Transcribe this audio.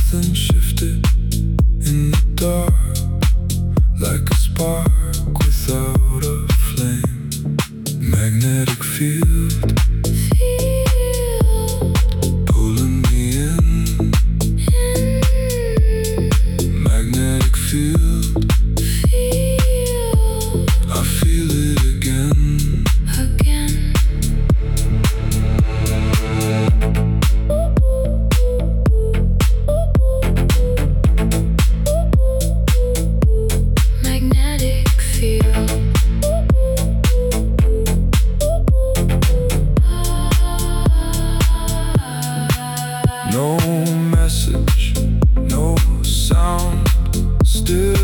Something shifted in the dark, like a spark without a flame. Magnetic field pulling me in. Magnetic field, I feel it again. Magnetic field. No message, no sound, still